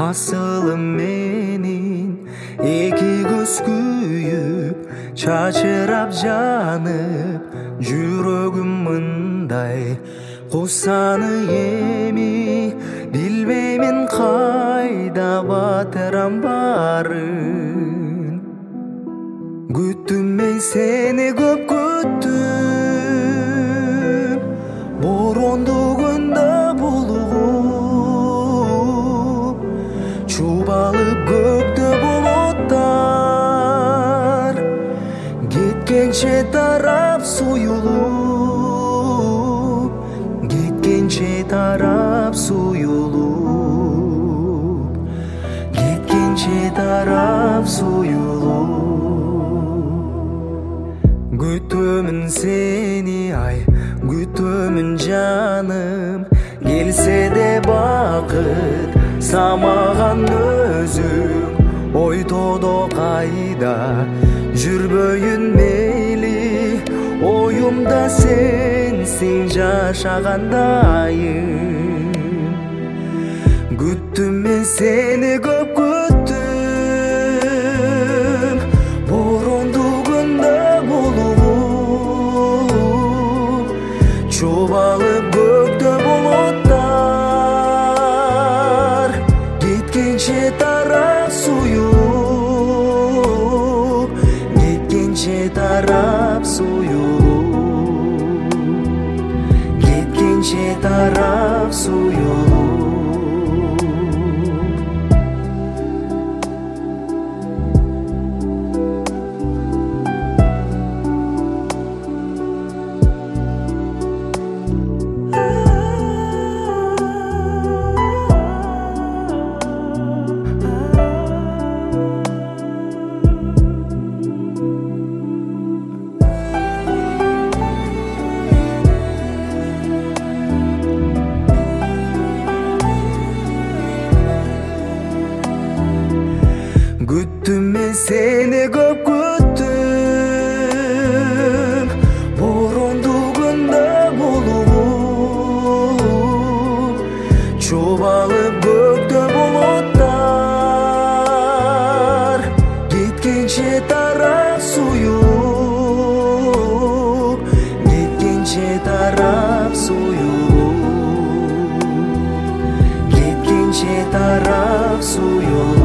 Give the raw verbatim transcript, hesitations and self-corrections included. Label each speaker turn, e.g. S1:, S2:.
S1: асылым менин эки көз күйүп чачырап жанып жүрөгүм мындай кусаны эми билбеймин кайда батырам барын. Күттүм мен сени көп күттүм, борондуу күндө булугуп, чубалып көктө булуттар, кеткенче тарап суюлуп, кеткенче тарап суюлуп, кеткенче тарап суюлуп. Күтөмүн сени ай, күтөмүн жаным, келсе де бакыт самаган өзүң, ойтодо кайда жүрбөйүн мейли, оюмда сенсиң жашагандайым. Күттүм мен сени көп күттүм, борондуу күндө булугуп, чубалып көктө булуттар, кеткенче тарап суюлуп, кеткенче тарап суюлуп, кеткенче тарап суюлуп. Күттүм мен сени көп күттүм, борондуу күндө булугуп, чубалып көктө булуттар, кеткенче тарап суюлуп, кеткенче тарап суюлуп, кеткенче тарап суюлуп.